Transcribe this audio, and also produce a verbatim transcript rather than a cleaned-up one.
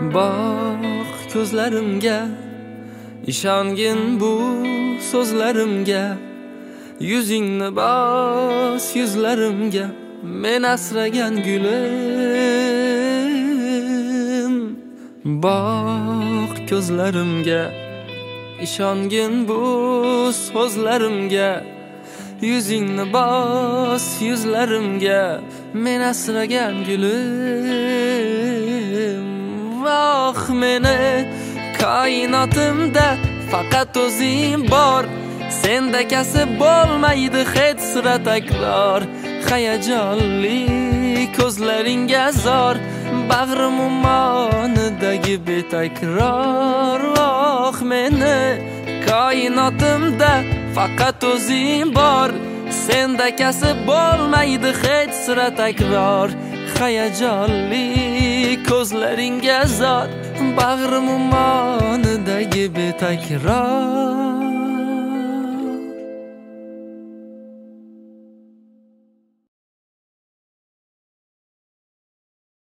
Boq ko'zlarimga, ishongin bu so'zlarimga. Yuzingni bos yuzlarimga, men asragan gulim. Boq ko'zlarimga, ishongin bu so'zlarimga. Yuzingni bos yuzlarimga, men asragan gulim. Voh meni koinotimda faqat o'zing bor. Senda kasb bo'lmaydi hech sira takror. Hayajonli ko'zlaringga zor, bag'rim ummonidagi betakror. Voh meni koinotimda faqat o'zing bor. Senda kasb bo'lmaydi hech sira takror. Hayajonli ko'zlaringga zor, bag'rim ummonidagi betakror.